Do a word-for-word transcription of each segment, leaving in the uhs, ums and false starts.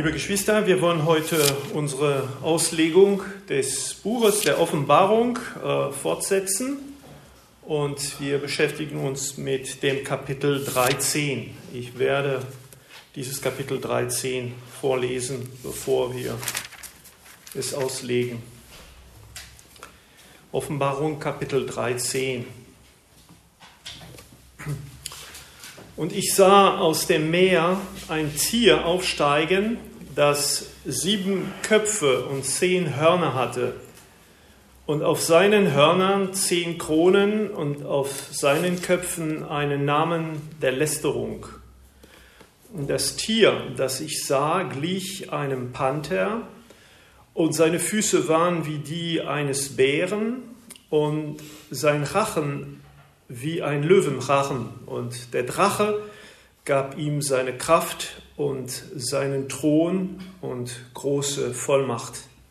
Liebe Geschwister, wir wollen heute unsere Auslegung des Buches der Offenbarung äh, fortsetzen und wir beschäftigen uns mit dem Kapitel dreizehn. Ich werde dieses Kapitel dreizehn vorlesen, bevor wir es auslegen. Offenbarung Kapitel dreizehn. Und ich sah aus dem Meer ein Tier aufsteigen, das sieben Köpfe und zehn Hörner hatte, und auf seinen Hörnern zehn Kronen und auf seinen Köpfen einen Namen der Lästerung. Und das Tier, das ich sah, glich einem Panther, und seine Füße waren wie die eines Bären, und sein Rachen wie ein Löwenrachen, und der Drache gab ihm seine Kraft und seinen Thron und große Vollmacht.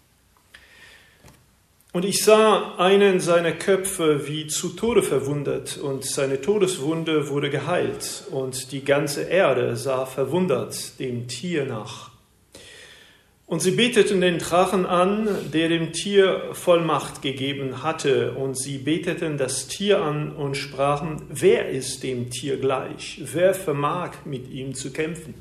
Und ich sah einen seiner Köpfe wie zu Tode verwundet, und seine Todeswunde wurde geheilt, und die ganze Erde sah verwundert dem Tier nach. Und sie beteten den Drachen an, der dem Tier Vollmacht gegeben hatte. Und sie beteten das Tier an und sprachen, wer ist dem Tier gleich? Wer vermag mit ihm zu kämpfen?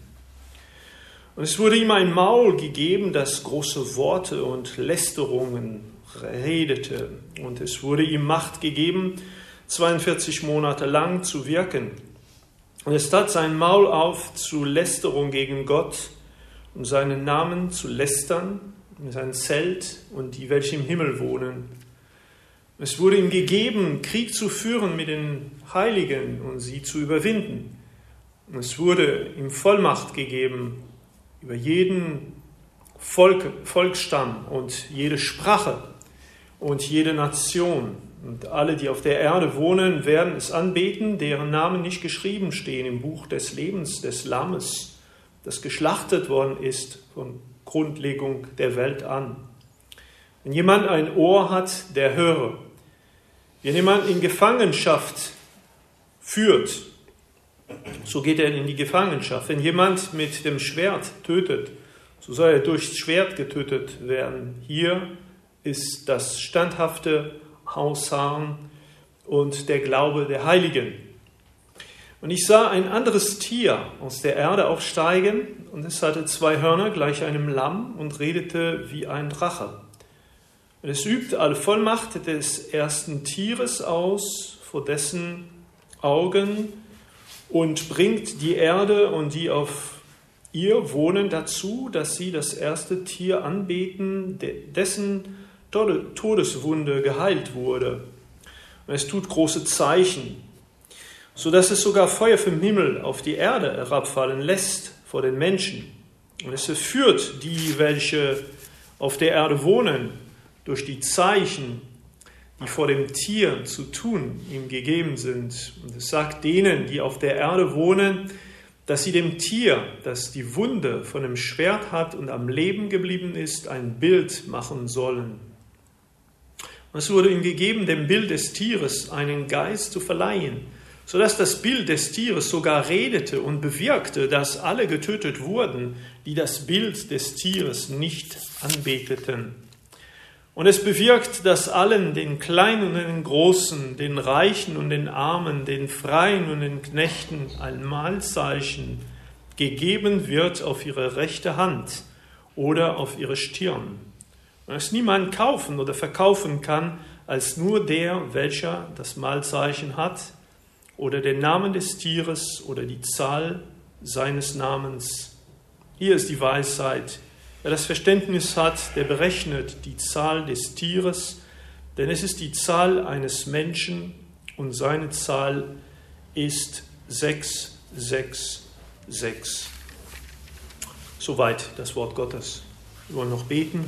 Und es wurde ihm ein Maul gegeben, das große Worte und Lästerungen redete. Und es wurde ihm Macht gegeben, zweiundvierzig Monate lang zu wirken. Und es tat sein Maul auf zu Lästerung gegen Gott, um seinen Namen zu lästern, sein Zelt und die, welche im Himmel wohnen. Es wurde ihm gegeben, Krieg zu führen mit den Heiligen und sie zu überwinden. Und es wurde ihm Vollmacht gegeben über jeden Volk, Volksstamm und jede Sprache und jede Nation. Und alle, die auf der Erde wohnen, werden es anbeten, deren Namen nicht geschrieben stehen im Buch des Lebens des Lammes, das geschlachtet worden ist von Grundlegung der Welt an. Wenn jemand ein Ohr hat, der höre. Wenn jemand in Gefangenschaft führt, so geht er in die Gefangenschaft. Wenn jemand mit dem Schwert tötet, so soll er durchs Schwert getötet werden. Hier ist das standhafte Ausharren und der Glaube der Heiligen. Und ich sah ein anderes Tier aus der Erde aufsteigen, und es hatte zwei Hörner gleich einem Lamm und redete wie ein Drache. Und es übt alle Vollmacht des ersten Tieres aus vor dessen Augen und bringt die Erde und die auf ihr wohnen dazu, dass sie das erste Tier anbeten, dessen Todeswunde geheilt wurde. Und es tut große Zeichen, so dass es sogar Feuer vom Himmel auf die Erde herabfallen lässt vor den Menschen. Und es führt die, welche auf der Erde wohnen, durch die Zeichen, die vor dem Tier zu tun ihm gegeben sind. Und es sagt denen, die auf der Erde wohnen, dass sie dem Tier, das die Wunde von dem Schwert hat und am Leben geblieben ist, ein Bild machen sollen. Und es wurde ihm gegeben, dem Bild des Tieres einen Geist zu verleihen, sodass das Bild des Tieres sogar redete und bewirkte, dass alle getötet wurden, die das Bild des Tieres nicht anbeteten. Und es bewirkt, dass allen, den Kleinen und den Großen, den Reichen und den Armen, den Freien und den Knechten, ein Mahlzeichen gegeben wird auf ihre rechte Hand oder auf ihre Stirn. Und es niemand kaufen oder verkaufen kann, als nur der, welcher das Mahlzeichen hat, oder den Namen des Tieres oder die Zahl seines Namens. Hier ist die Weisheit. Wer das Verständnis hat, der berechnet die Zahl des Tieres, denn es ist die Zahl eines Menschen und seine Zahl ist sechs sechs sechs. Soweit das Wort Gottes. Wir wollen noch beten.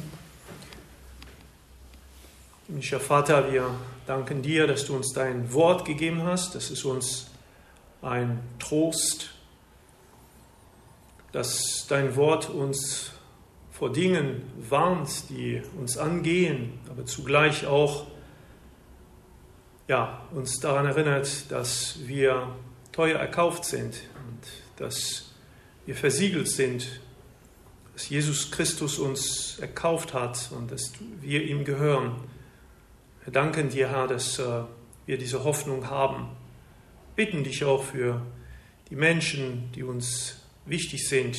Himmlischer Vater, wir danken dir, dass du uns dein Wort gegeben hast. Das ist uns ein Trost, dass dein Wort uns vor Dingen warnt, die uns angehen, aber zugleich auch ja, uns daran erinnert, dass wir teuer erkauft sind und dass wir versiegelt sind dass Jesus Christus uns erkauft hat und dass wir ihm gehören. Wir danken dir, Herr, dass wir diese Hoffnung haben. Wir bitten dich auch für die Menschen, die uns wichtig sind,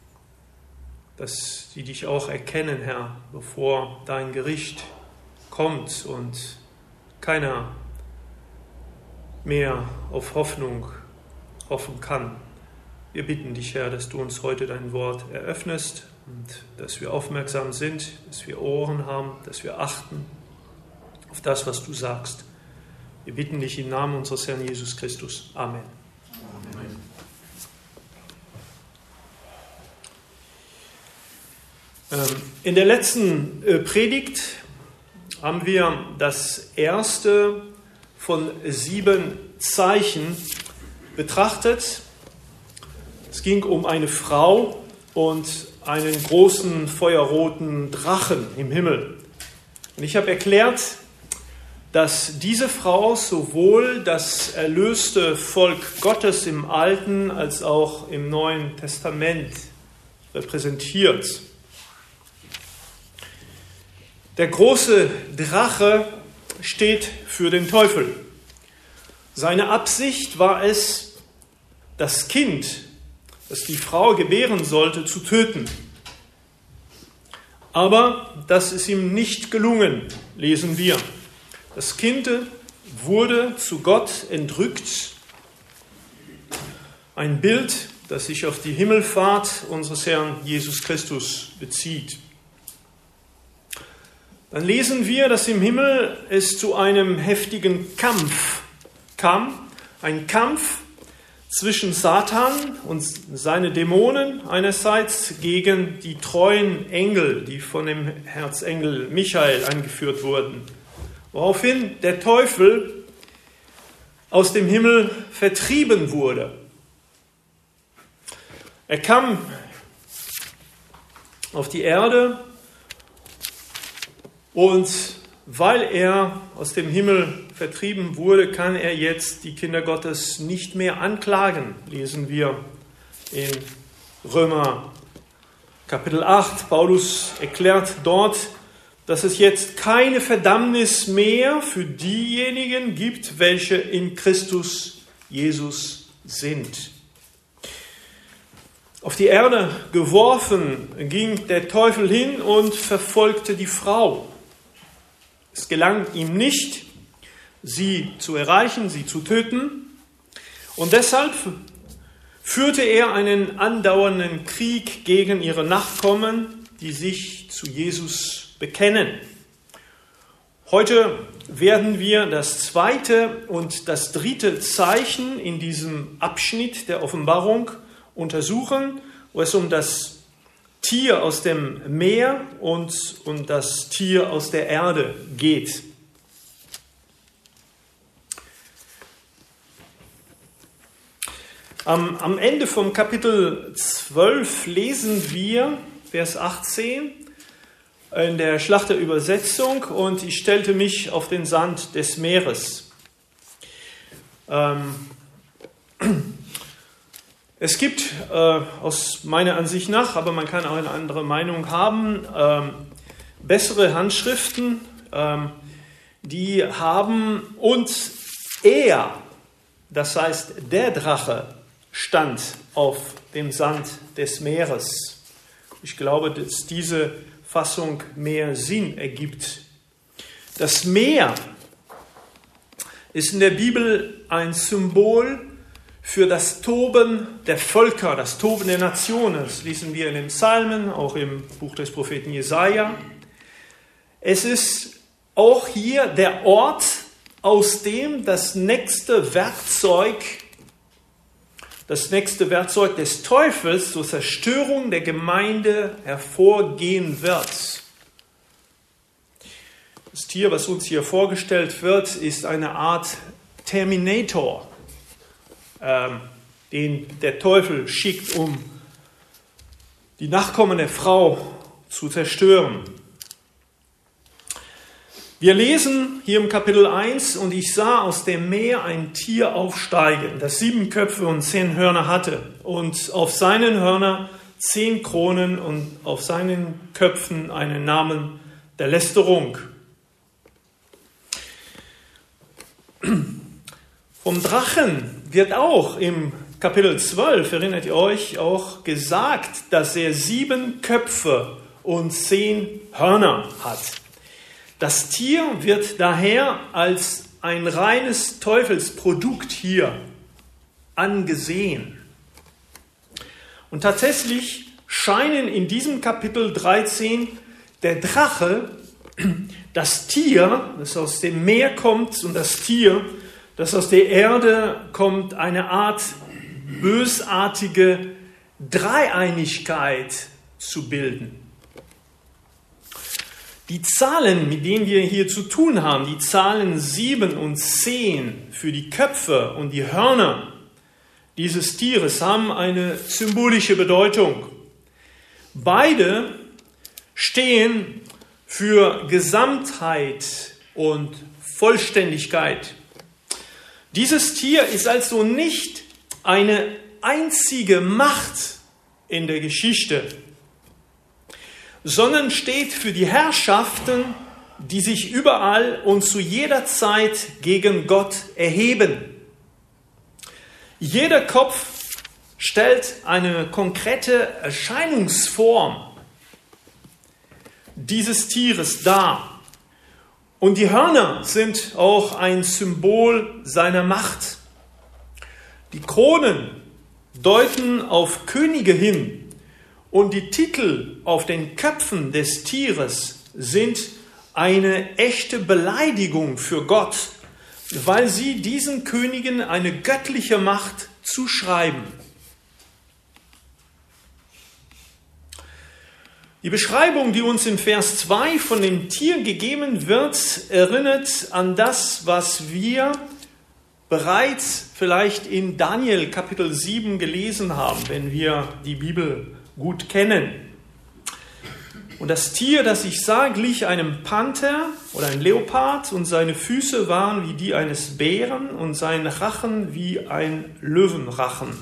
dass sie dich auch erkennen, Herr, bevor dein Gericht kommt und keiner mehr auf Hoffnung hoffen kann. Wir bitten dich, Herr, dass du uns heute dein Wort eröffnest und dass wir aufmerksam sind, dass wir Ohren haben, dass wir achten auf das, was du sagst. Wir bitten dich im Namen unseres Herrn Jesus Christus. Amen. Amen. In der letzten Predigt haben wir das erste von sieben Zeichen betrachtet. Es ging um eine Frau und einen großen feuerroten Drachen im Himmel. Und ich habe erklärt, dass diese Frau sowohl das erlöste Volk Gottes im Alten als auch im Neuen Testament repräsentiert. Der große Drache steht für den Teufel. Seine Absicht war es, das Kind, das die Frau gebären sollte, zu töten. Aber das ist ihm nicht gelungen, lesen wir. Das Kind wurde zu Gott entrückt. Ein Bild, das sich auf die Himmelfahrt unseres Herrn Jesus Christus bezieht. Dann lesen wir, dass im Himmel es zu einem heftigen Kampf kam. Ein Kampf zwischen Satan und seine Dämonen einerseits gegen die treuen Engel, die von dem Erzengel Michael angeführt wurden. Woraufhin der Teufel aus dem Himmel vertrieben wurde. Er kam auf die Erde und weil er aus dem Himmel vertrieben wurde, kann er jetzt die Kinder Gottes nicht mehr anklagen, lesen wir in Römer Kapitel acht. Paulus erklärt dort, dass es jetzt keine Verdammnis mehr für diejenigen gibt, welche in Christus Jesus sind. Auf die Erde geworfen ging der Teufel hin und verfolgte die Frau. Es gelang ihm nicht, sie zu erreichen, sie zu töten. Und deshalb führte er einen andauernden Krieg gegen ihre Nachkommen, die sich zu Jesus bekennen. Heute werden wir das zweite und das dritte Zeichen in diesem Abschnitt der Offenbarung untersuchen, wo es um das Tier aus dem Meer und um das Tier aus der Erde geht. Am, am Ende vom Kapitel zwölf lesen wir, Vers achtzehn, in der Schlachterübersetzung, und ich stellte mich auf den Sand des Meeres. Ähm, Es gibt äh, aus meiner Ansicht nach, aber man kann auch eine andere Meinung haben, ähm, bessere Handschriften, ähm, die haben uns er, das heißt der Drache, stand auf dem Sand des Meeres. Ich glaube, dass diese Fassung mehr Sinn ergibt. Das Meer ist in der Bibel ein Symbol für das Toben der Völker, das Toben der Nationen. Das lesen wir in den Psalmen, auch im Buch des Propheten Jesaja. Es ist auch hier der Ort, aus dem das nächste Werkzeug, das nächste Werkzeug des Teufels zur Zerstörung der Gemeinde hervorgehen wird. Das Tier, was uns hier vorgestellt wird, ist eine Art Terminator, den der Teufel schickt, um die Nachkommen der Frau zu zerstören. Wir lesen hier im Kapitel eins, und ich sah aus dem Meer ein Tier aufsteigen, das sieben Köpfe und zehn Hörner hatte, und auf seinen Hörner zehn Kronen und auf seinen Köpfen einen Namen der Lästerung. Vom Drachen wird auch im Kapitel zwölf, erinnert ihr euch, auch gesagt, dass er sieben Köpfe und zehn Hörner hat. Das Tier wird daher als ein reines Teufelsprodukt hier angesehen. Und tatsächlich scheinen in diesem Kapitel dreizehn der Drache, das Tier, das aus dem Meer kommt, und das Tier, das aus der Erde kommt, eine Art bösartige Dreieinigkeit zu bilden. Die Zahlen, mit denen wir hier zu tun haben, die Zahlen sieben und zehn für die Köpfe und die Hörner dieses Tieres haben eine symbolische Bedeutung. Beide stehen für Gesamtheit und Vollständigkeit. Dieses Tier ist also nicht eine einzige Macht in der Geschichte, sondern steht für die Herrschaften, die sich überall und zu jeder Zeit gegen Gott erheben. Jeder Kopf stellt eine konkrete Erscheinungsform dieses Tieres dar. Und die Hörner sind auch ein Symbol seiner Macht. Die Kronen deuten auf Könige hin und die Titel auf den Köpfen des Tieres sind eine echte Beleidigung für Gott, weil sie diesen Königen eine göttliche Macht zuschreiben. Die Beschreibung, die uns in Vers zwei von dem Tier gegeben wird, erinnert an das, was wir bereits vielleicht in Daniel Kapitel sieben gelesen haben, wenn wir die Bibel gut kennen. Und das Tier, das ich sah, glich einem Panther oder einem Leopard und seine Füße waren wie die eines Bären und sein Rachen wie ein Löwenrachen.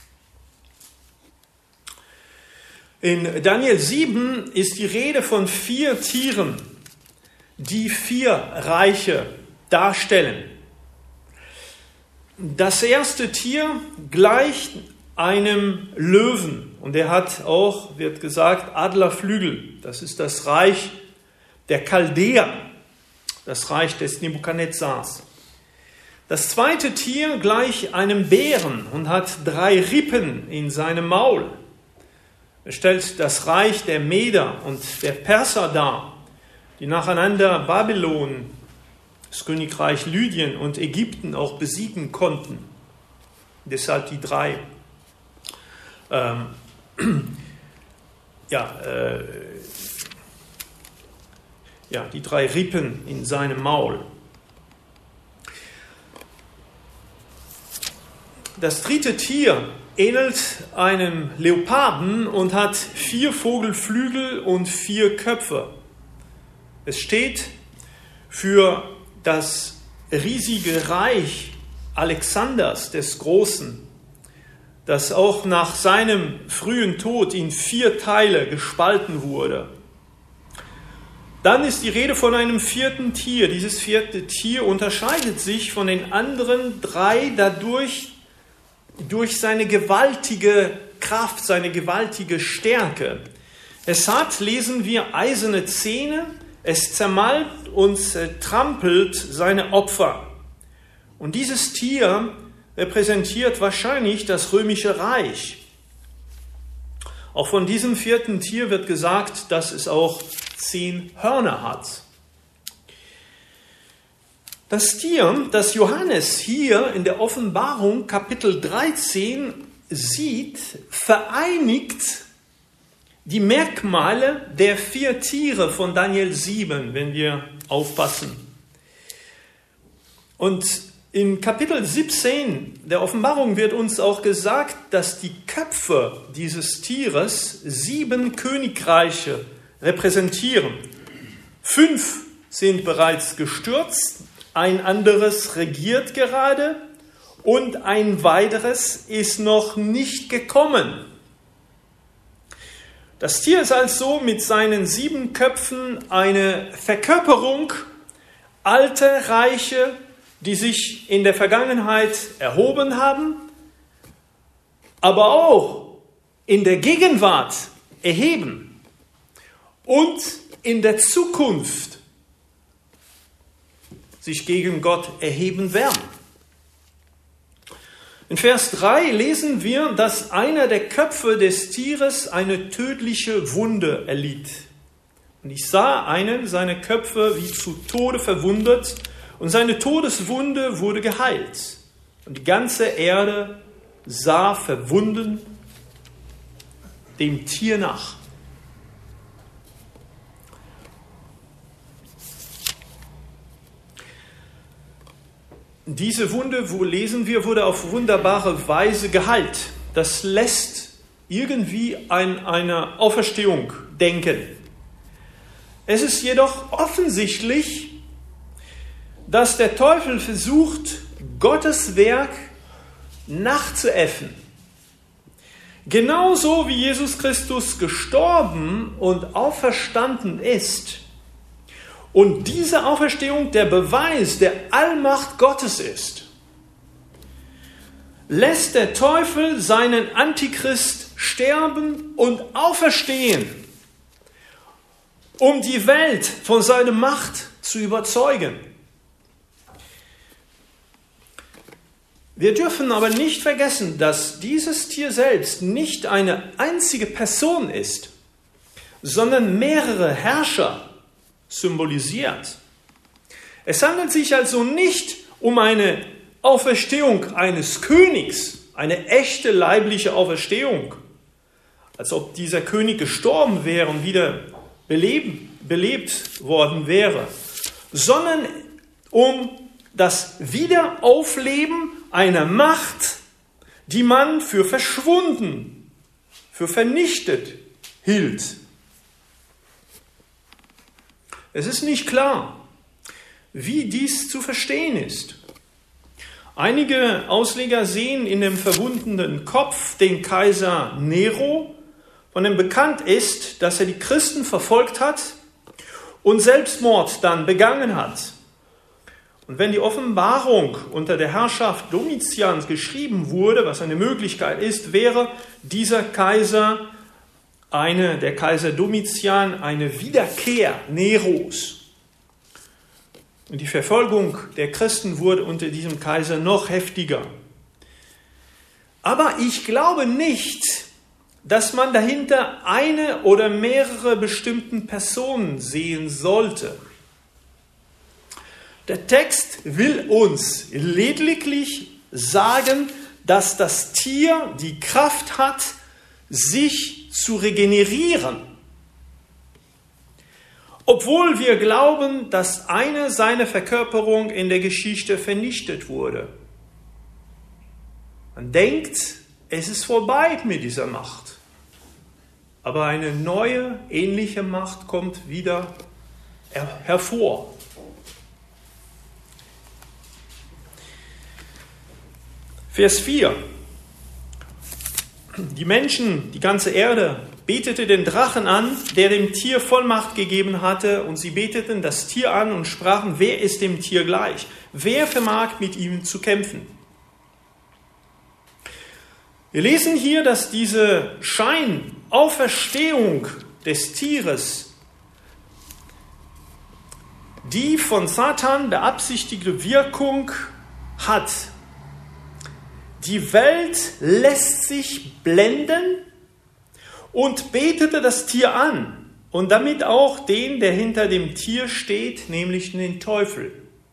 In Daniel sieben ist die Rede von vier Tieren, die vier Reiche darstellen. Das erste Tier gleicht einem Löwen und er hat auch, wird gesagt, Adlerflügel. Das ist das Reich der Chaldäer, das Reich des Nebukadnezars. Das zweite Tier gleicht einem Bären und hat drei Rippen in seinem Maul. Er stellt das Reich der Meder und der Perser dar, die nacheinander Babylon, das Königreich Lydien und Ägypten auch besiegen konnten. Deshalb die drei, ähm, ja, äh, ja, die drei Rippen in seinem Maul. Das dritte Tier ähnelt einem Leoparden und hat vier Vogelflügel und vier Köpfe. Es steht für das riesige Reich Alexanders des Großen, das auch nach seinem frühen Tod in vier Teile gespalten wurde. Dann ist die Rede von einem vierten Tier. Dieses vierte Tier unterscheidet sich von den anderen drei dadurch, durch seine gewaltige Kraft, seine gewaltige Stärke. Es hat, lesen wir, eiserne Zähne, es zermalmt und trampelt seine Opfer. Und dieses Tier repräsentiert wahrscheinlich das römische Reich. Auch von diesem vierten Tier wird gesagt, dass es auch zehn Hörner hat. Das Tier, das Johannes hier in der Offenbarung Kapitel dreizehn sieht, vereinigt die Merkmale der vier Tiere von Daniel sieben, wenn wir aufpassen. Und in Kapitel siebzehn der Offenbarung wird uns auch gesagt, dass die Köpfe dieses Tieres sieben Königreiche repräsentieren. Fünf sind bereits gestürzt, ein anderes regiert gerade und ein weiteres ist noch nicht gekommen. Das Tier ist also mit seinen sieben Köpfen eine Verkörperung alter Reiche, die sich in der Vergangenheit erhoben haben, aber auch in der Gegenwart erheben und in der Zukunft sich gegen Gott erheben werden. In Vers drei lesen wir, dass einer der Köpfe des Tieres eine tödliche Wunde erlitt. Und ich sah einen seiner Köpfe wie zu Tode verwundet, und seine Todeswunde wurde geheilt. Und die ganze Erde sah verwunden dem Tier nach. Diese Wunde, wo lesen wir, wurde auf wunderbare Weise geheilt. Das lässt irgendwie an eine Auferstehung denken. Es ist jedoch offensichtlich, dass der Teufel versucht, Gottes Werk nachzuäffen. Genauso wie Jesus Christus gestorben und auferstanden ist und diese Auferstehung der Beweis der Allmacht Gottes ist, lässt der Teufel seinen Antichrist sterben und auferstehen, um die Welt von seiner Macht zu überzeugen. Wir dürfen aber nicht vergessen, dass dieses Tier selbst nicht eine einzige Person ist, sondern mehrere Herrscher symbolisiert. Es handelt sich also nicht um eine Auferstehung eines Königs, eine echte leibliche Auferstehung, als ob dieser König gestorben wäre und wieder belebt, belebt worden wäre, sondern um das Wiederaufleben einer Macht, die man für verschwunden, für vernichtet hielt. Es ist nicht klar, wie dies zu verstehen ist. Einige Ausleger sehen in dem verwundenen Kopf den Kaiser Nero, von dem bekannt ist, dass er die Christen verfolgt hat und Selbstmord dann begangen hat. Und wenn die Offenbarung unter der Herrschaft Domitians geschrieben wurde, was eine Möglichkeit ist, wäre dieser Kaiser, eine, der Kaiser Domitian, eine Wiederkehr Neros. Und die Verfolgung der Christen wurde unter diesem Kaiser noch heftiger. Aber ich glaube nicht, dass man dahinter eine oder mehrere bestimmten Personen sehen sollte. Der Text will uns lediglich sagen, dass das Tier die Kraft hat, sich zu regenerieren. Obwohl wir glauben, dass eine seiner Verkörperungen in der Geschichte vernichtet wurde. Man denkt, es ist vorbei mit dieser Macht. Aber eine neue, ähnliche Macht kommt wieder her- hervor. Vers vier. Die Menschen, die ganze Erde, betete den Drachen an, der dem Tier Vollmacht gegeben hatte, und sie beteten das Tier an und sprachen, wer ist dem Tier gleich? Wer vermag mit ihm zu kämpfen? Wir lesen hier, dass diese Scheinauferstehung des Tieres die von Satan beabsichtigte Wirkung hat. Die Welt lässt sich blenden und betete das Tier an und damit auch den, der hinter dem Tier steht, nämlich den Teufel.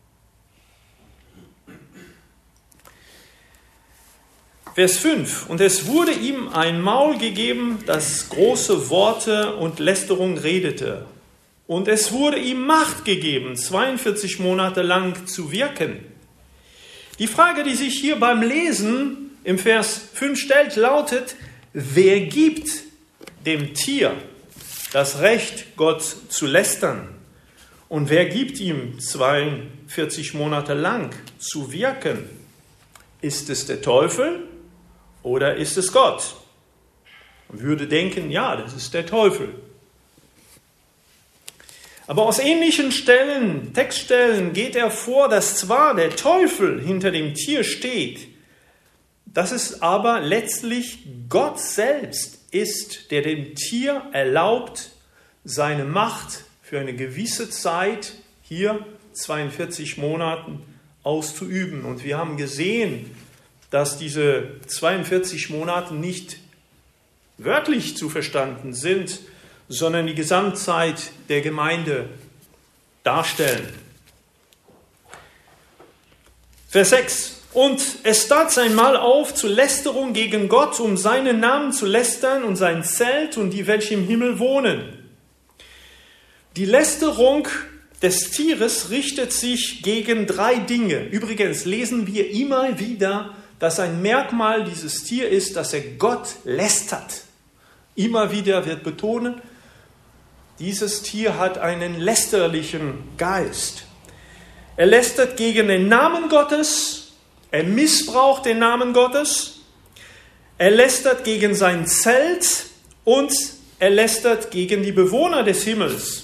Vers fünf. Und es wurde ihm ein Maul gegeben, das große Worte und Lästerung redete. Und es wurde ihm Macht gegeben, zweiundvierzig Monate lang zu wirken. Die Frage, die sich hier beim Lesen im Vers fünf stellt, lautet, wer gibt dem Tier das Recht, Gott zu lästern? Und wer gibt ihm zweiundvierzig Monate lang zu wirken? Ist es der Teufel oder ist es Gott? Man würde denken, ja, das ist der Teufel. Aber aus ähnlichen Stellen, Textstellen geht hervor, dass zwar der Teufel hinter dem Tier steht, dass es aber letztlich Gott selbst ist, der dem Tier erlaubt, seine Macht für eine gewisse Zeit, hier zweiundvierzig Monaten, auszuüben. Und wir haben gesehen, dass diese zweiundvierzig Monate nicht wörtlich zu verstanden sind, sondern die Gesamtzeit der Gemeinde darstellen. Vers sechs. Und es tat einmal auf zur Lästerung gegen Gott, um seinen Namen zu lästern und sein Zelt und die, welche im Himmel wohnen. Die Lästerung des Tieres richtet sich gegen drei Dinge. Übrigens lesen wir immer wieder, dass ein Merkmal dieses Tier ist, dass er Gott lästert. Immer wieder wird betonen, dieses Tier hat einen lästerlichen Geist. Er lästert gegen den Namen Gottes, er missbraucht den Namen Gottes, er lästert gegen sein Zelt und er lästert gegen die Bewohner des Himmels.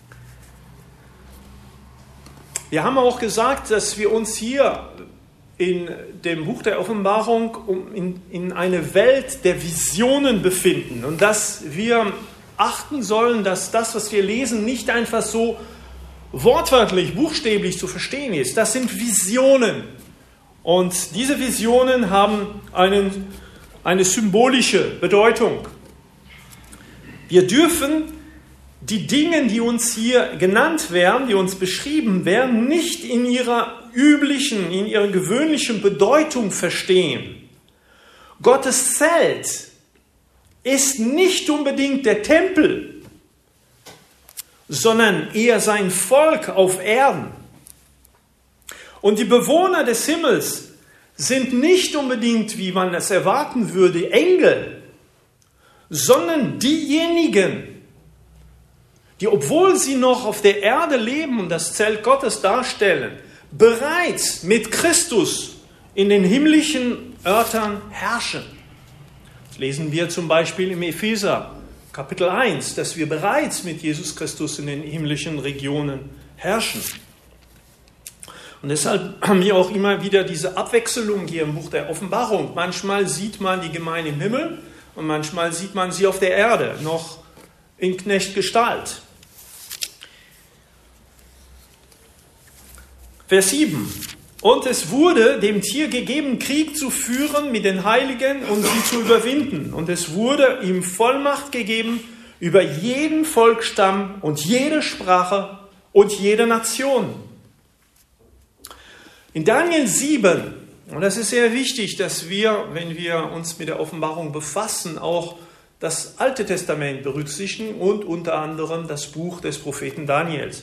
Wir haben auch gesagt, dass wir uns hier in dem Buch der Offenbarung in, in eine Welt der Visionen befinden und dass wir achten sollen, dass das, was wir lesen, nicht einfach so wortwörtlich, buchstäblich zu verstehen ist. Das sind Visionen. Und diese Visionen haben einen, eine symbolische Bedeutung. Wir dürfen die Dinge, die uns hier genannt werden, die uns beschrieben werden, nicht in ihrer üblichen, in ihrer gewöhnlichen Bedeutung verstehen. Gottes Zelt ist nicht unbedingt der Tempel, sondern eher sein Volk auf Erden. Und die Bewohner des Himmels sind nicht unbedingt, wie man es erwarten würde, Engel, sondern diejenigen, die, obwohl sie noch auf der Erde leben und das Zelt Gottes darstellen, bereits mit Christus in den himmlischen Örtern herrschen. Das lesen wir zum Beispiel im Epheser Kapitel eins, dass wir bereits mit Jesus Christus in den himmlischen Regionen herrschen. Und deshalb haben wir auch immer wieder diese Abwechslung hier im Buch der Offenbarung. Manchmal sieht man die Gemeinde im Himmel und manchmal sieht man sie auf der Erde, noch in Knechtgestalt. Vers sieben. Und es wurde dem Tier gegeben, Krieg zu führen mit den Heiligen und sie zu überwinden. Und es wurde ihm Vollmacht gegeben über jeden Volksstamm und jede Sprache und jede Nation. In Daniel sieben, und das ist sehr wichtig, dass wir, wenn wir uns mit der Offenbarung befassen, auch das Alte Testament berücksichtigen und unter anderem das Buch des Propheten Daniels.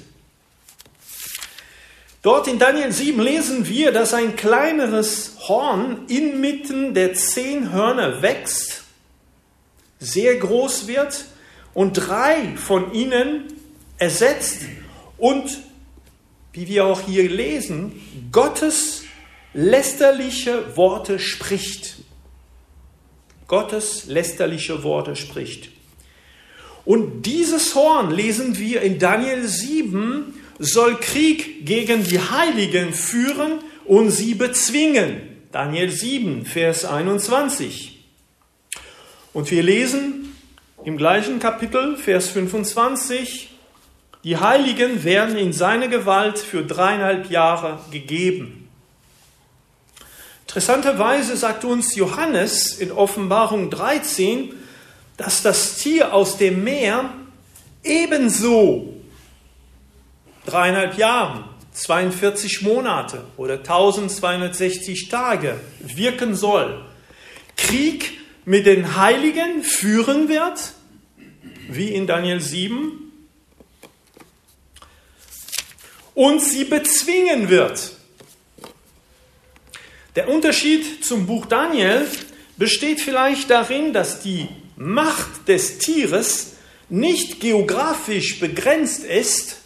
Dort in Daniel sieben lesen wir, dass ein kleineres Horn inmitten der zehn Hörner wächst, sehr groß wird und drei von ihnen ersetzt und, wie wir auch hier lesen, Gottes lästerliche Worte spricht. Gottes lästerliche Worte spricht. Und dieses Horn, lesen wir in Daniel sieben, soll Krieg gegen die Heiligen führen und sie bezwingen. Daniel sieben, Vers einundzwanzig. Und wir lesen im gleichen Kapitel, Vers fünfundzwanzig, die Heiligen werden in seine Gewalt für dreieinhalb Jahre gegeben. Interessanterweise sagt uns Johannes in Offenbarung dreizehn, dass das Tier aus dem Meer ebenso dreieinhalb Jahren, zweiundvierzig Monate oder eintausendzweihundertsechzig Tage wirken soll, Krieg mit den Heiligen führen wird, wie in Daniel sieben, und sie bezwingen wird. Der Unterschied zum Buch Daniel besteht vielleicht darin, dass die Macht des Tieres nicht geografisch begrenzt ist,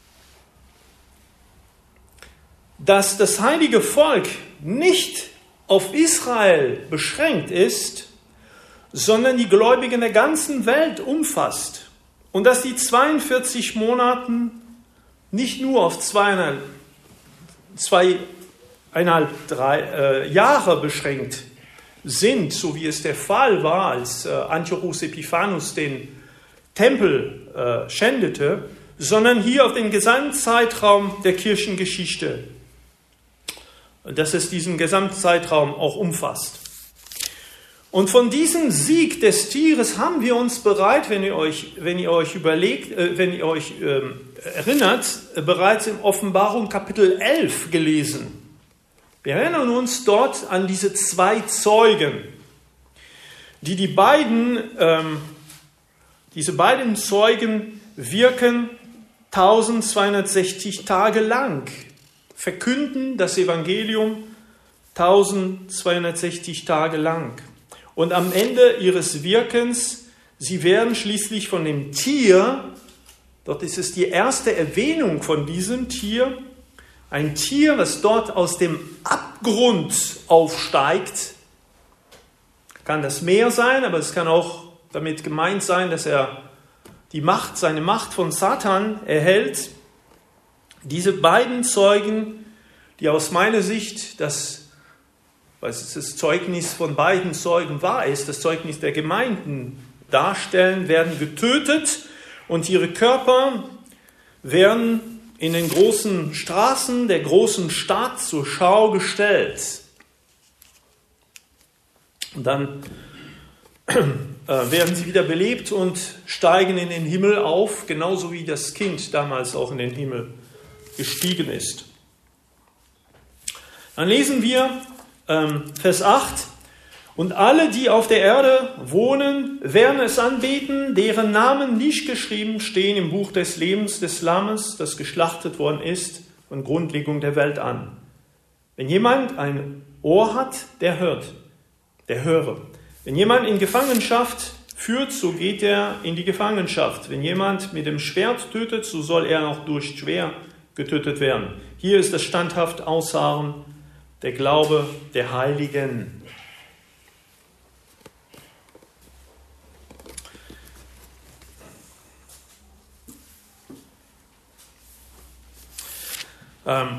dass das heilige Volk nicht auf Israel beschränkt ist, sondern die Gläubigen der ganzen Welt umfasst. Und dass die zweiundvierzig Monate nicht nur auf zweieinhalb, zweieinhalb drei, äh, Jahre beschränkt sind, so wie es der Fall war, als äh, Antiochus Epiphanes den Tempel äh, schändete, sondern hier auf den Gesamtzeitraum der Kirchengeschichte, dass es diesen Gesamtzeitraum auch umfasst. Und von diesem Sieg des Tieres haben wir uns bereit, wenn ihr euch, wenn ihr euch überlegt, äh, wenn ihr euch äh, erinnert, äh, bereits in Offenbarung Kapitel elf gelesen. Wir erinnern uns dort an diese zwei Zeugen, die die beiden, ähm, diese beiden Zeugen wirken eintausendzweihundertsechzig Tage lang, verkünden das Evangelium eintausendzweihundertsechzig Tage lang. Und am Ende ihres Wirkens, sie werden schließlich von dem Tier, dort ist es die erste Erwähnung von diesem Tier, ein Tier, was dort aus dem Abgrund aufsteigt, kann das Meer sein, aber es kann auch damit gemeint sein, dass er die Macht, seine Macht von Satan erhält. Diese beiden Zeugen, die aus meiner Sicht das, was das Zeugnis von beiden Zeugen wahr ist, das Zeugnis der Gemeinden darstellen, werden getötet und ihre Körper werden in den großen Straßen der großen Stadt zur Schau gestellt. Und dann äh, werden sie wieder belebt und steigen in den Himmel auf, genauso wie das Kind damals auch in den Himmel gestiegen ist. Dann lesen wir ähm, Vers acht. Und alle, die auf der Erde wohnen, werden es anbeten, deren Namen nicht geschrieben stehen im Buch des Lebens des Lammes, das geschlachtet worden ist von Grundlegung der Welt an. Wenn jemand ein Ohr hat, der hört, der höre. Wenn jemand in Gefangenschaft führt, so geht er in die Gefangenschaft. Wenn jemand mit dem Schwert tötet, so soll er auch durch Schwer getötet werden. Hier ist das standhaft Ausharren, der Glaube der Heiligen. Ähm,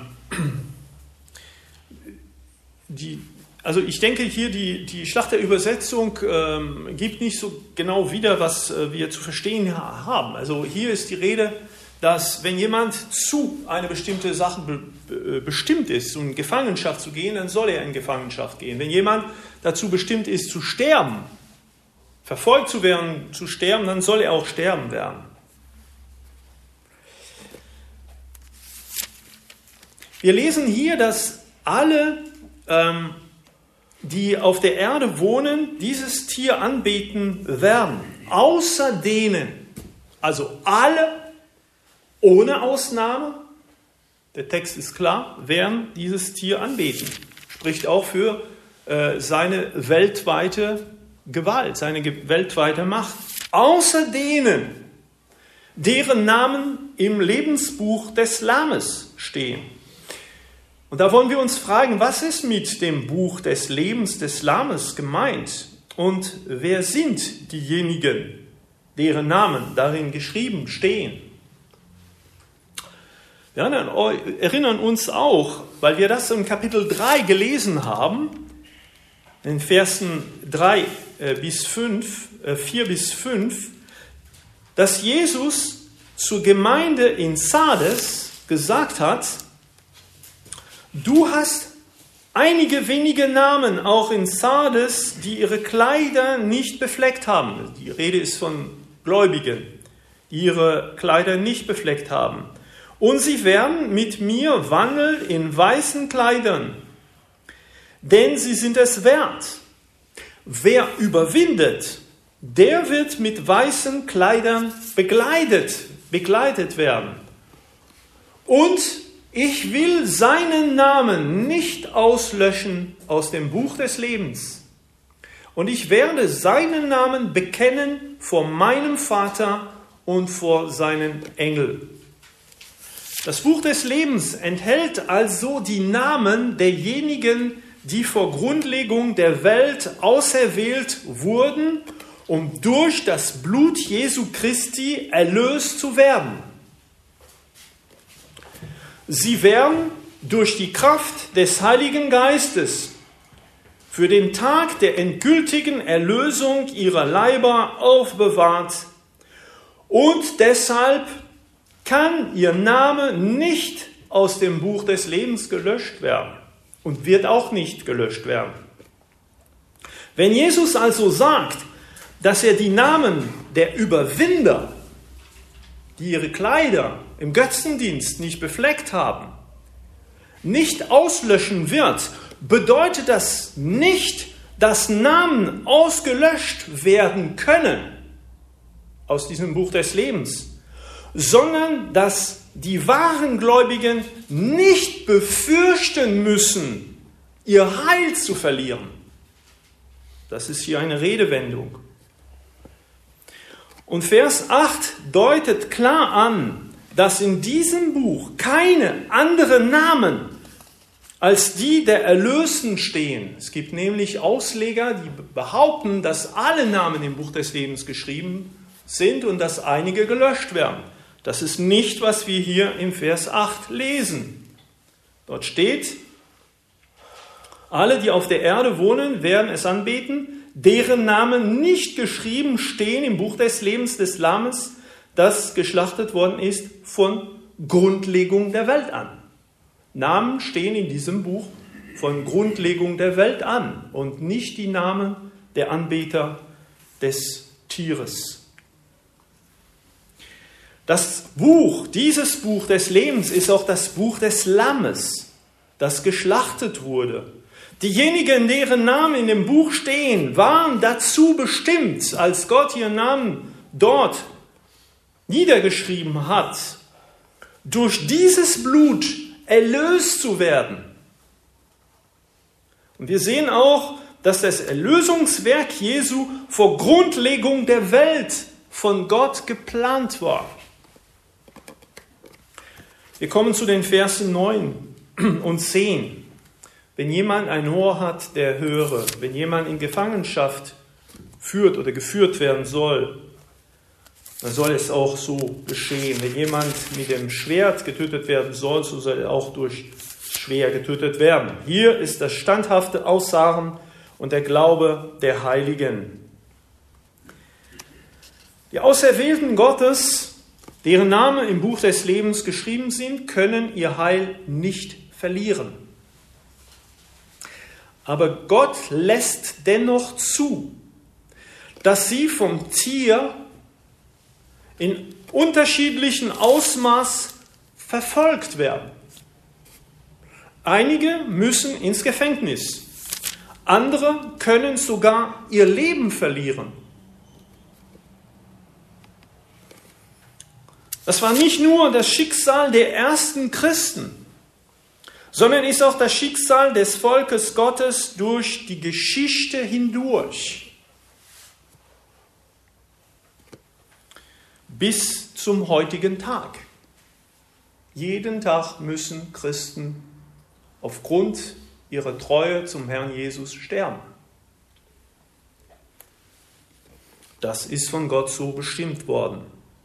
die, also ich denke hier, die, die Schlachterübersetzung ähm, gibt nicht so genau wieder, was äh, wir zu verstehen ha- haben. Also hier ist die Rede, dass wenn jemand zu einer bestimmten Sache be- be- bestimmt ist, um in Gefangenschaft zu gehen, dann soll er in Gefangenschaft gehen. Wenn jemand dazu bestimmt ist, zu sterben, verfolgt zu werden, zu sterben, dann soll er auch sterben werden. Wir lesen hier, dass alle, ähm, die auf der Erde wohnen, dieses Tier anbeten werden. Außer denen, also alle, ohne Ausnahme, der Text ist klar, werden dieses Tier anbeten. Spricht auch für äh, seine weltweite Gewalt, seine ge- weltweite Macht. Außer denen, deren Namen im Lebensbuch des Lammes stehen. Und da wollen wir uns fragen, was ist mit dem Buch des Lebens des Lammes gemeint? Und wer sind diejenigen, deren Namen darin geschrieben stehen? Wir erinnern uns auch, weil wir das im Kapitel drei gelesen haben, in Versen drei bis fünf, vier bis fünf, dass Jesus zur Gemeinde in Sardes gesagt hat, du hast einige wenige Namen auch in Sardes, die ihre Kleider nicht befleckt haben. Die Rede ist von Gläubigen, die ihre Kleider nicht befleckt haben. Und sie werden mit mir wandeln in weißen Kleidern, denn sie sind es wert. Wer überwindet, der wird mit weißen Kleidern begleitet, begleitet werden. Und ich will seinen Namen nicht auslöschen aus dem Buch des Lebens. Und ich werde seinen Namen bekennen vor meinem Vater und vor seinen Engeln. Das Buch des Lebens enthält also die Namen derjenigen, die vor Grundlegung der Welt auserwählt wurden, um durch das Blut Jesu Christi erlöst zu werden. Sie werden durch die Kraft des Heiligen Geistes für den Tag der endgültigen Erlösung ihrer Leiber aufbewahrt und deshalb kann ihr Name nicht aus dem Buch des Lebens gelöscht werden und wird auch nicht gelöscht werden. Wenn Jesus also sagt, dass er die Namen der Überwinder, die ihre Kleider im Götzendienst nicht befleckt haben, nicht auslöschen wird, bedeutet das nicht, dass Namen ausgelöscht werden können aus diesem Buch des Lebens, sondern dass die wahren Gläubigen nicht befürchten müssen, ihr Heil zu verlieren. Das ist hier eine Redewendung. Und Vers acht deutet klar an, dass in diesem Buch keine anderen Namen als die der Erlösten stehen. Es gibt nämlich Ausleger, die behaupten, dass alle Namen im Buch des Lebens geschrieben sind und dass einige gelöscht werden. Das ist nicht, was wir hier im Vers acht lesen. Dort steht, alle, die auf der Erde wohnen, werden es anbeten, deren Namen nicht geschrieben stehen im Buch des Lebens des Lammes, das geschlachtet worden ist von Grundlegung der Welt an. Namen stehen in diesem Buch von Grundlegung der Welt an und nicht die Namen der Anbeter des Tieres. Das Buch, dieses Buch des Lebens ist auch das Buch des Lammes, das geschlachtet wurde. Diejenigen, deren Namen in dem Buch stehen, waren dazu bestimmt, als Gott ihren Namen dort niedergeschrieben hat, durch dieses Blut erlöst zu werden. Und wir sehen auch, dass das Erlösungswerk Jesu vor Grundlegung der Welt von Gott geplant war. Wir kommen zu den Versen neun und zehn. Wenn jemand ein Ohr hat, der höre. Wenn jemand in Gefangenschaft führt oder geführt werden soll, dann soll es auch so geschehen. Wenn jemand mit dem Schwert getötet werden soll, so soll er auch durch Schwer getötet werden. Hier ist das standhafte Ausharren und der Glaube der Heiligen. Die Auserwählten Gottes, deren Namen im Buch des Lebens geschrieben sind, können ihr Heil nicht verlieren. Aber Gott lässt dennoch zu, dass sie vom Tier in unterschiedlichem Ausmaß verfolgt werden. Einige müssen ins Gefängnis, andere können sogar ihr Leben verlieren. Das war nicht nur das Schicksal der ersten Christen, sondern ist auch das Schicksal des Volkes Gottes durch die Geschichte hindurch. Bis zum heutigen Tag. Jeden Tag müssen Christen aufgrund ihrer Treue zum Herrn Jesus sterben. Das ist von Gott so bestimmt worden.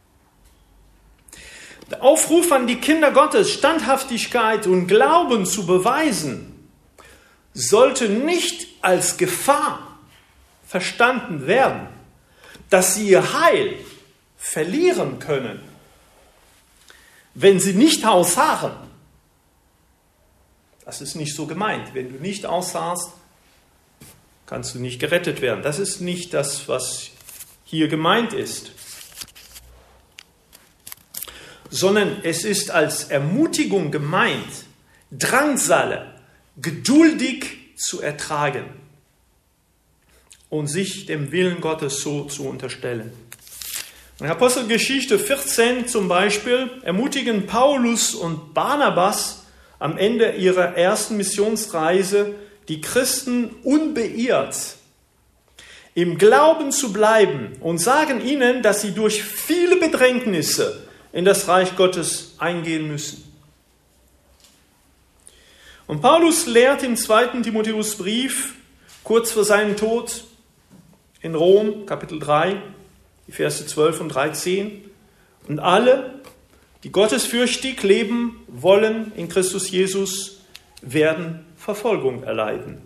Der Aufruf an die Kinder Gottes, Standhaftigkeit und Glauben zu beweisen, sollte nicht als Gefahr verstanden werden, dass sie ihr Heil verlieren können, wenn sie nicht ausharren. Das ist nicht so gemeint. Wenn du nicht ausharrst, kannst du nicht gerettet werden. Das ist nicht das, was hier gemeint ist. Sondern es ist als Ermutigung gemeint, Drangsale geduldig zu ertragen und sich dem Willen Gottes so zu unterstellen. In Apostelgeschichte vierzehn zum Beispiel ermutigen Paulus und Barnabas am Ende ihrer ersten Missionsreise die Christen unbeirrt im Glauben zu bleiben und sagen ihnen, dass sie durch viele Bedrängnisse in das Reich Gottes eingehen müssen. Und Paulus lehrt im zweiten Timotheusbrief, kurz vor seinem Tod in Rom, Kapitel drei, die Verse zwölf und dreizehn, und alle, die gottesfürchtig leben wollen in Christus Jesus, werden Verfolgung erleiden.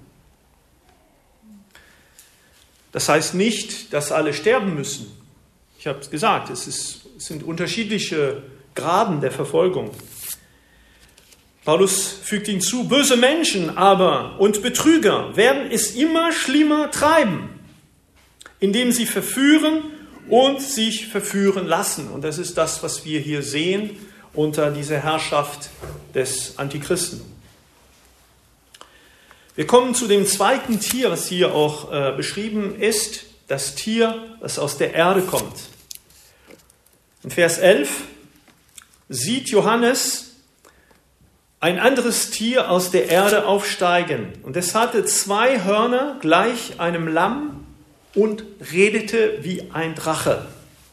Das heißt nicht, dass alle sterben müssen. Ich habe es gesagt, es, ist, es sind unterschiedliche Graden der Verfolgung. Paulus fügt hinzu, böse Menschen aber und Betrüger werden es immer schlimmer treiben, indem sie verführen und sich verführen lassen. Und das ist das, was wir hier sehen unter dieser Herrschaft des Antichristen. Wir kommen zu dem zweiten Tier, was hier auch äh, beschrieben ist, das Tier, das aus der Erde kommt. In Vers elf sieht Johannes ein anderes Tier aus der Erde aufsteigen. Und es hatte zwei Hörner gleich einem Lamm und redete wie ein Drache.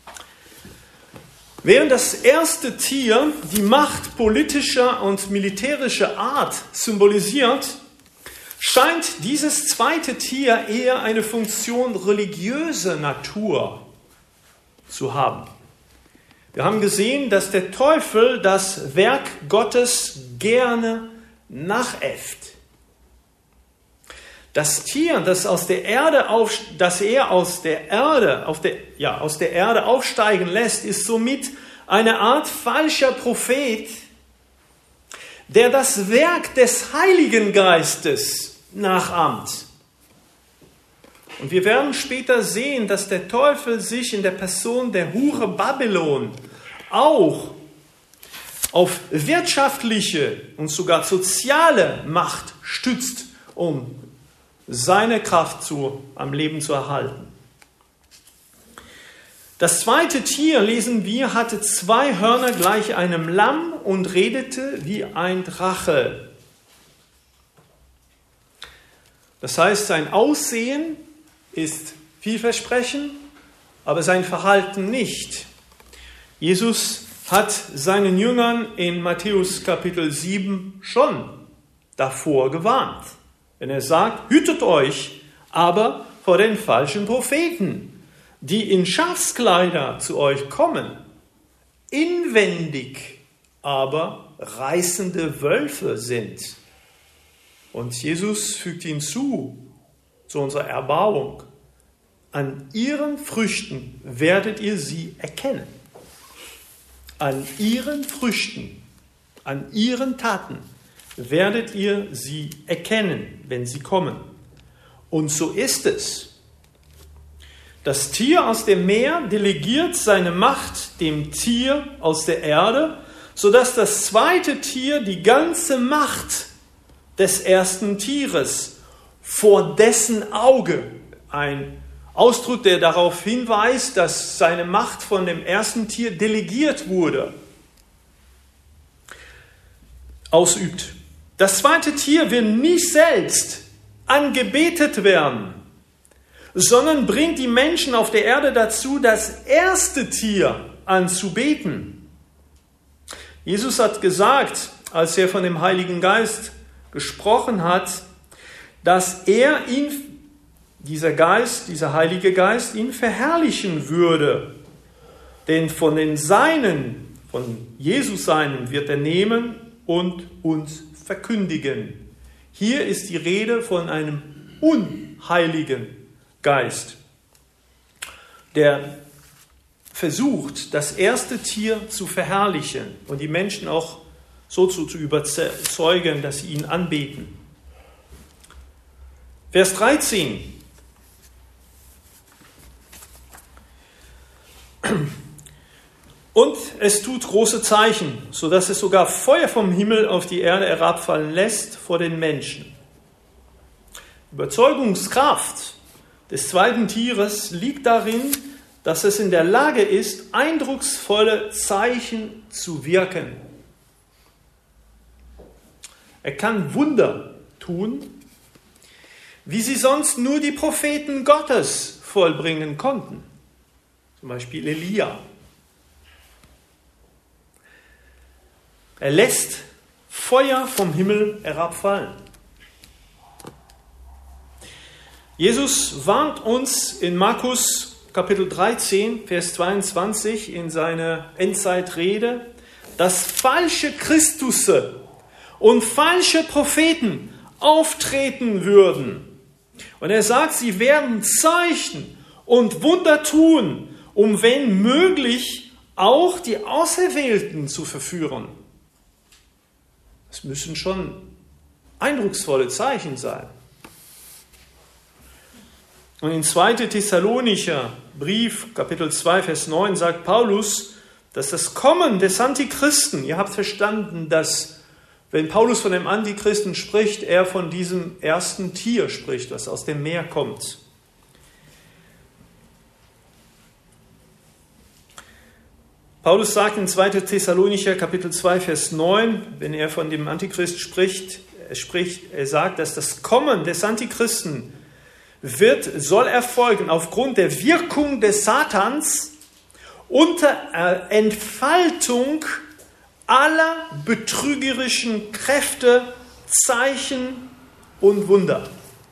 Während das erste Tier die Macht politischer und militärischer Art symbolisiert, scheint dieses zweite Tier eher eine Funktion religiöser Natur zu haben. Wir haben gesehen, dass der Teufel das Werk Gottes gerne nachäfft. Das Tier, das aus der Erde auf, das er aus der Erde, auf der, ja, aus der Erde aufsteigen lässt, ist somit eine Art falscher Prophet, der das Werk des Heiligen Geistes nachahmt. Und wir werden später sehen, dass der Teufel sich in der Person der Hure Babylon auch auf wirtschaftliche und sogar soziale Macht stützt, um seine Kraft zu, am Leben zu erhalten. Das zweite Tier, lesen wir, hatte zwei Hörner gleich einem Lamm und redete wie ein Drache. Das heißt, sein Aussehen ist vielversprechend, aber sein Verhalten nicht. Jesus hat seinen Jüngern in Matthäus Kapitel sieben schon davor gewarnt. Wenn er sagt, hütet euch aber vor den falschen Propheten, die in Schafskleider zu euch kommen, inwendig aber reißende Wölfe sind. Und Jesus fügt hinzu, zu unserer Erbauung, an ihren Früchten werdet ihr sie erkennen. An ihren Früchten, an ihren Taten werdet ihr sie erkennen, wenn sie kommen. Und so ist es. Das Tier aus dem Meer delegiert seine Macht dem Tier aus der Erde, sodass das zweite Tier die ganze Macht des ersten Tieres vor dessen Auge, ein Ausdruck, der darauf hinweist, dass seine Macht von dem ersten Tier delegiert wurde, ausübt. Das zweite Tier will nicht selbst angebetet werden, sondern bringt die Menschen auf der Erde dazu, das erste Tier anzubeten. Jesus hat gesagt, als er von dem Heiligen Geist gesprochen hat, dass er ihn, dieser Geist, dieser Heilige Geist, ihn verherrlichen würde. Denn von den Seinen, von Jesus Seinen wird er nehmen und uns verkündigen. Hier ist die Rede von einem unheiligen Geist, der versucht, das erste Tier zu verherrlichen und die Menschen auch so zu, zu überzeugen, dass sie ihn anbeten. Vers dreizehn. Und es tut große Zeichen, sodass es sogar Feuer vom Himmel auf die Erde herabfallen lässt vor den Menschen. Die Überzeugungskraft des zweiten Tieres liegt darin, dass es in der Lage ist, eindrucksvolle Zeichen zu wirken. Er kann Wunder tun, wie sie sonst nur die Propheten Gottes vollbringen konnten. Zum Beispiel Elia. Er lässt Feuer vom Himmel herabfallen. Jesus warnt uns in Markus Kapitel dreizehn, Vers zweiundzwanzig in seiner Endzeitrede, dass falsche Christusse und falsche Propheten auftreten würden. Und er sagt, sie werden Zeichen und Wunder tun, um wenn möglich auch die Auserwählten zu verführen. Das müssen schon eindrucksvolle Zeichen sein. Und in zweiter Thessalonicher Brief, Kapitel zwei, Vers neun, sagt Paulus, dass das Kommen des Antichristen, ihr habt verstanden, dass, wenn Paulus von dem Antichristen spricht, er von diesem ersten Tier spricht, das aus dem Meer kommt. Paulus sagt in zweiter Thessalonicher Kapitel zwei, Vers neun, wenn er von dem Antichrist spricht, er, spricht, er sagt, dass das Kommen des Antichristen wird, soll erfolgen aufgrund der Wirkung des Satans unter Entfaltung aller betrügerischen Kräfte, Zeichen und Wunder.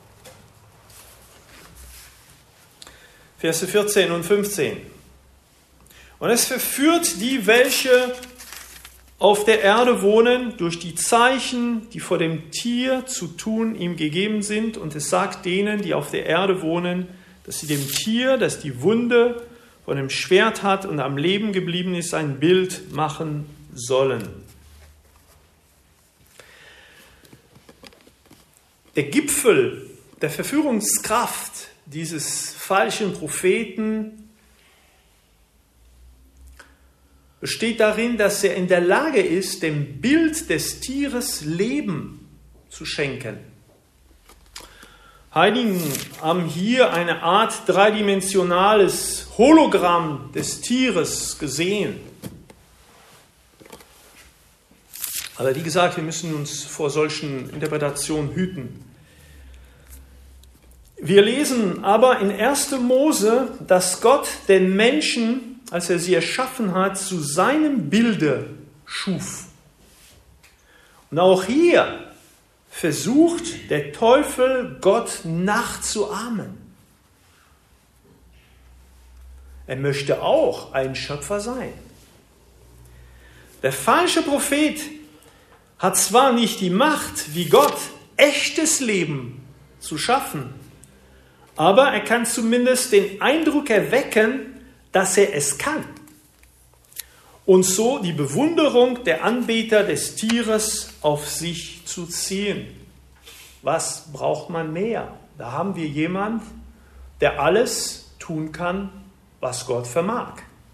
Verse vierzehn und fünfzehn. Und es verführt die, welche auf der Erde wohnen, durch die Zeichen, die vor dem Tier zu tun ihm gegeben sind. Und es sagt denen, die auf der Erde wohnen, dass sie dem Tier, das die Wunde von dem Schwert hat und am Leben geblieben ist, ein Bild machen sollen. Der Gipfel der Verführungskraft dieses falschen Propheten besteht darin, dass er in der Lage ist, dem Bild des Tieres Leben zu schenken. Heiligen haben hier eine Art dreidimensionales Hologramm des Tieres gesehen. Aber wie gesagt, wir müssen uns vor solchen Interpretationen hüten. Wir lesen aber in erster Mose, dass Gott den Menschen, als er sie erschaffen hat, zu seinem Bilde schuf. Und auch hier versucht der Teufel, Gott nachzuahmen. Er möchte auch ein Schöpfer sein. Der falsche Prophet hat zwar nicht die Macht, wie Gott, echtes Leben zu schaffen, aber er kann zumindest den Eindruck erwecken, dass er es kann. Und so die Bewunderung der Anbeter des Tieres auf sich zu ziehen. Was braucht man mehr? Da haben wir jemanden, der alles tun kann, was Gott vermag.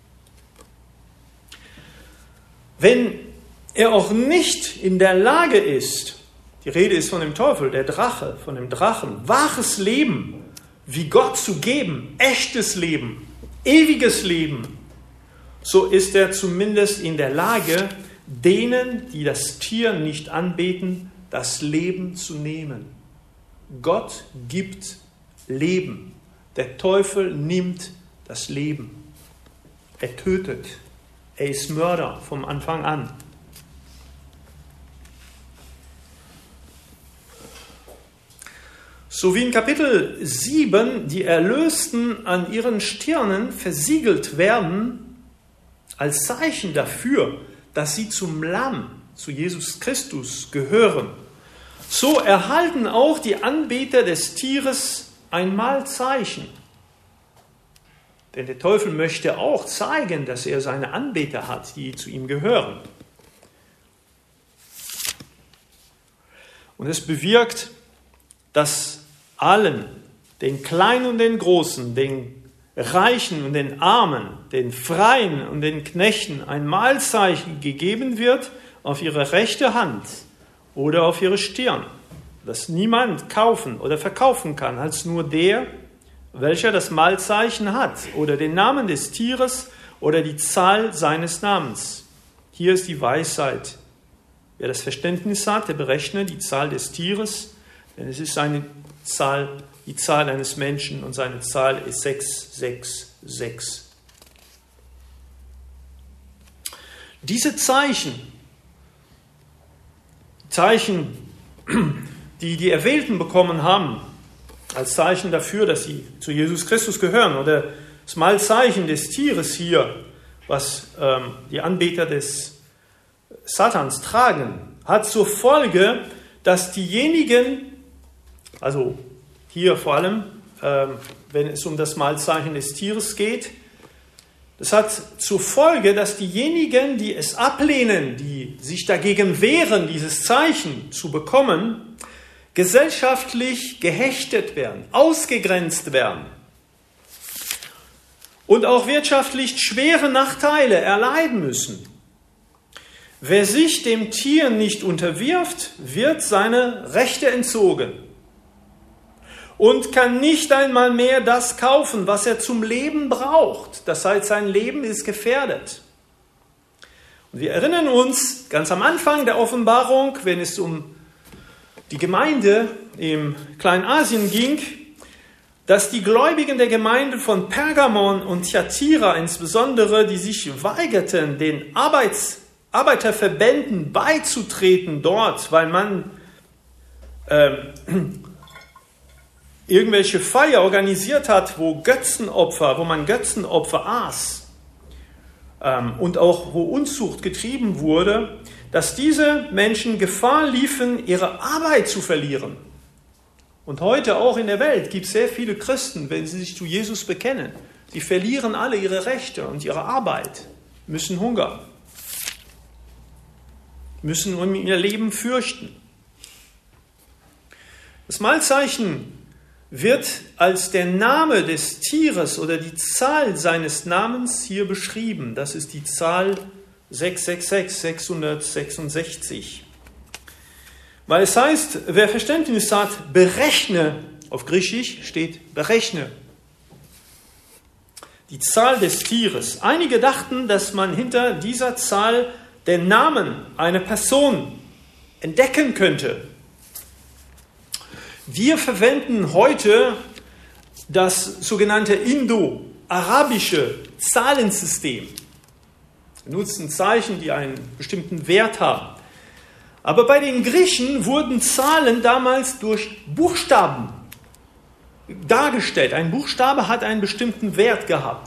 Wenn er auch nicht in der Lage ist, die Rede ist von dem Teufel, der Drache, von dem Drachen, wahres Leben wie Gott zu geben, echtes Leben, ewiges Leben, so ist er zumindest in der Lage, denen, die das Tier nicht anbeten, das Leben zu nehmen. Gott gibt Leben. Der Teufel nimmt das Leben. Er tötet. Er ist Mörder vom Anfang an. So wie in Kapitel sieben die Erlösten an ihren Stirnen versiegelt werden, als Zeichen dafür, dass sie zum Lamm, zu Jesus Christus gehören, so erhalten auch die Anbeter des Tieres ein Mahlzeichen. Denn der Teufel möchte auch zeigen, dass er seine Anbeter hat, die zu ihm gehören. Und es bewirkt, dass allen, den Kleinen und den Großen, den Reichen und den Armen, den Freien und den Knechten ein Mahlzeichen gegeben wird auf ihre rechte Hand oder auf ihre Stirn, das niemand kaufen oder verkaufen kann, als nur der, welcher das Mahlzeichen hat oder den Namen des Tieres oder die Zahl seines Namens. Hier ist die Weisheit. Wer das Verständnis hat, der berechne die Zahl des Tieres, denn es ist eine Zahl, die Zahl eines Menschen und seine Zahl ist sechs sechs sechs. Diese Zeichen Zeichen, die die Erwählten bekommen haben, als Zeichen dafür, dass sie zu Jesus Christus gehören, oder das Malzeichen des Tieres hier, was ähm, die Anbeter des Satans tragen, hat zur Folge, dass diejenigen, also hier vor allem, ähm, wenn es um das Malzeichen des Tieres geht, das hat zur Folge, dass diejenigen, die es ablehnen, die sich dagegen wehren, dieses Zeichen zu bekommen, gesellschaftlich gehechtet werden, ausgegrenzt werden und auch wirtschaftlich schwere Nachteile erleiden müssen. Wer sich dem Tier nicht unterwirft, wird seine Rechte entzogen und kann nicht einmal mehr das kaufen, was er zum Leben braucht. Das heißt, sein Leben ist gefährdet. Und wir erinnern uns ganz am Anfang der Offenbarung, wenn es um die Gemeinde im Kleinasien ging, dass die Gläubigen der Gemeinde von Pergamon und Thyatira insbesondere, die sich weigerten, den Arbeits, Arbeiterverbänden beizutreten dort, weil man äh, irgendwelche Feier organisiert hat, wo Götzenopfer, wo man Götzenopfer aß ähm, und auch wo Unzucht getrieben wurde, dass diese Menschen Gefahr liefen, ihre Arbeit zu verlieren. Und heute auch in der Welt gibt es sehr viele Christen, wenn sie sich zu Jesus bekennen, die verlieren alle ihre Rechte und ihre Arbeit, müssen hungern, müssen um ihr Leben fürchten. Das Malzeichen wird als der Name des Tieres oder die Zahl seines Namens hier beschrieben. Das ist die Zahl sechs sechs sechs, sechshundertsechsundsechzig. Weil es heißt, wer Verständnis hat, berechne, auf Griechisch steht berechne, die Zahl des Tieres. Einige dachten, dass man hinter dieser Zahl den Namen einer Person entdecken könnte. Wir verwenden heute das sogenannte indo-arabische Zahlensystem. Wir nutzen Zeichen, die einen bestimmten Wert haben. Aber bei den Griechen wurden Zahlen damals durch Buchstaben dargestellt. Ein Buchstabe hat einen bestimmten Wert gehabt.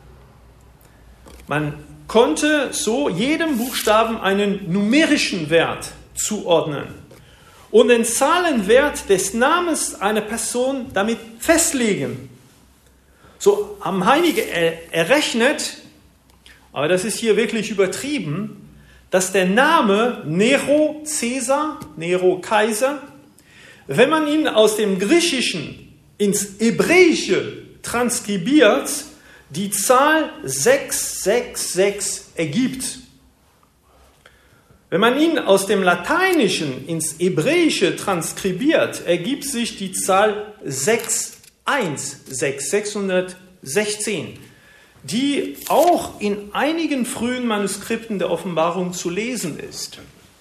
Man konnte so jedem Buchstaben einen numerischen Wert zuordnen und den Zahlenwert des Namens einer Person damit festlegen. So haben einige errechnet, aber das ist hier wirklich übertrieben, dass der Name Nero Caesar, Nero Kaiser, wenn man ihn aus dem Griechischen ins Hebräische transkribiert, die Zahl sechs sechs sechs ergibt. Wenn man ihn aus dem Lateinischen ins Hebräische transkribiert, ergibt sich die Zahl sechs eins sechs, sechshundertsechzehn, die auch in einigen frühen Manuskripten der Offenbarung zu lesen ist.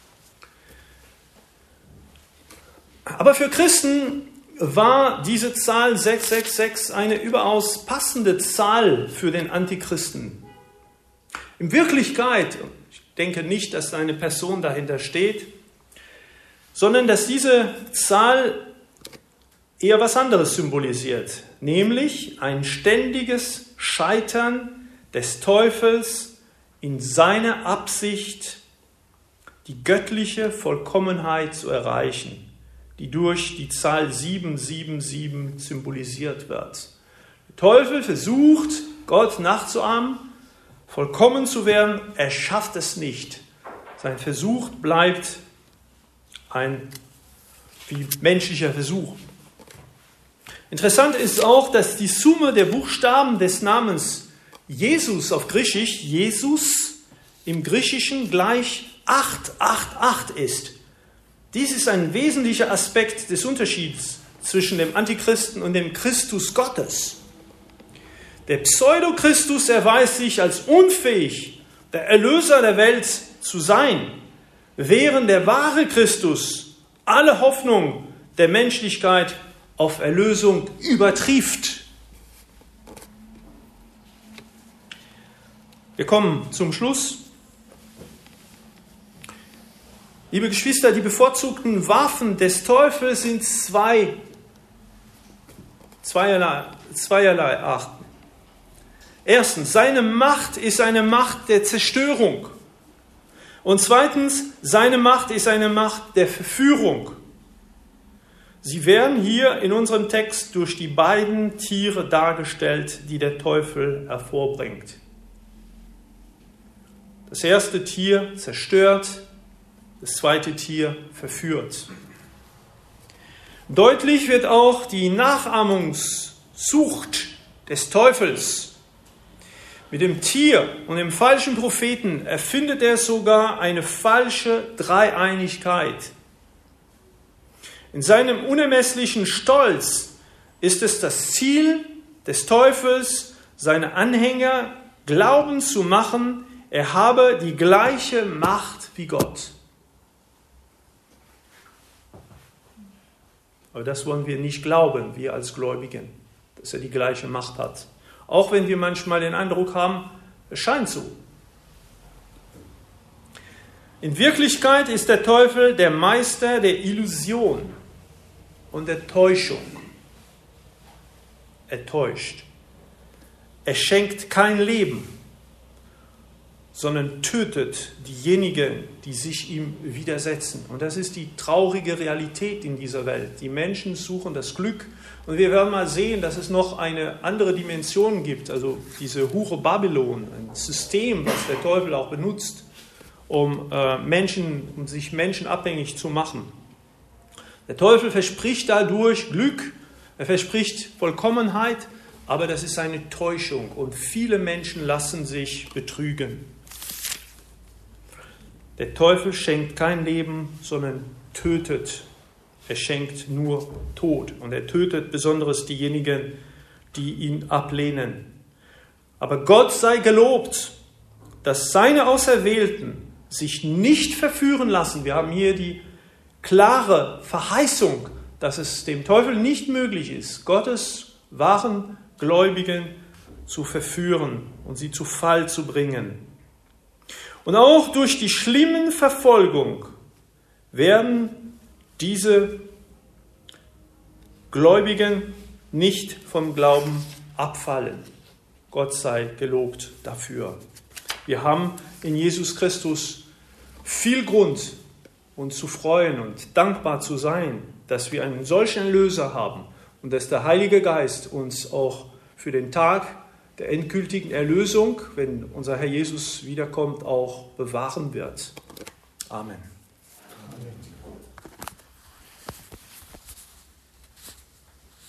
Aber für Christen war diese Zahl sechs sechs sechs eine überaus passende Zahl für den Antichristen. In Wirklichkeit, ich denke nicht, dass eine Person dahinter steht, sondern dass diese Zahl eher was anderes symbolisiert, nämlich ein ständiges Scheitern des Teufels in seiner Absicht, die göttliche Vollkommenheit zu erreichen, die durch die Zahl sieben sieben sieben symbolisiert wird. Der Teufel versucht, Gott nachzuahmen, vollkommen zu werden, er schafft es nicht. Sein Versuch bleibt ein wie menschlicher Versuch. Interessant ist auch, dass die Summe der Buchstaben des Namens Jesus auf Griechisch, Jesus im Griechischen gleich acht acht acht ist. Dies ist ein wesentlicher Aspekt des Unterschieds zwischen dem Antichristen und dem Christus Gottes. Der Pseudo-Christus erweist sich als unfähig, der Erlöser der Welt zu sein, während der wahre Christus alle Hoffnung der Menschlichkeit auf Erlösung übertrifft. Wir kommen zum Schluss. Liebe Geschwister, die bevorzugten Waffen des Teufels sind zwei, zweierlei, zweierlei Arten. Erstens, seine Macht ist eine Macht der Zerstörung. Und zweitens, seine Macht ist eine Macht der Verführung. Sie werden hier in unserem Text durch die beiden Tiere dargestellt, die der Teufel hervorbringt. Das erste Tier zerstört, das zweite Tier verführt. Deutlich wird auch die Nachahmungssucht des Teufels. Mit dem Tier und dem falschen Propheten erfindet er sogar eine falsche Dreieinigkeit. In seinem unermesslichen Stolz ist es das Ziel des Teufels, seine Anhänger glauben zu machen, er habe die gleiche Macht wie Gott. Aber das wollen wir nicht glauben, wir als Gläubigen, dass er die gleiche Macht hat. Auch wenn wir manchmal den Eindruck haben, es scheint so. In Wirklichkeit ist der Teufel der Meister der Illusion und der Täuschung. Er täuscht. Er schenkt kein Leben, sondern tötet diejenigen, die sich ihm widersetzen. Und das ist die traurige Realität in dieser Welt. Die Menschen suchen das Glück. Und wir werden mal sehen, dass es noch eine andere Dimension gibt, also diese Hure Babylon, ein System, was der Teufel auch benutzt, um, äh, Menschen, um sich menschenabhängig zu machen. Der Teufel verspricht dadurch Glück, er verspricht Vollkommenheit, aber das ist eine Täuschung und viele Menschen lassen sich betrügen. Der Teufel schenkt kein Leben, sondern tötet. Er schenkt nur Tod und er tötet besonders diejenigen, die ihn ablehnen. Aber Gott sei gelobt, dass seine Auserwählten sich nicht verführen lassen. Wir haben hier die klare Verheißung, dass es dem Teufel nicht möglich ist, Gottes wahren Gläubigen zu verführen und sie zu Fall zu bringen. Und auch durch die schlimmen Verfolgung werden diese Gläubigen nicht vom Glauben abfallen. Gott sei gelobt dafür. Wir haben in Jesus Christus viel Grund, uns zu freuen und dankbar zu sein, dass wir einen solchen Erlöser haben und dass der Heilige Geist uns auch für den Tag der endgültigen Erlösung, wenn unser Herr Jesus wiederkommt, auch bewahren wird. Amen. Amen.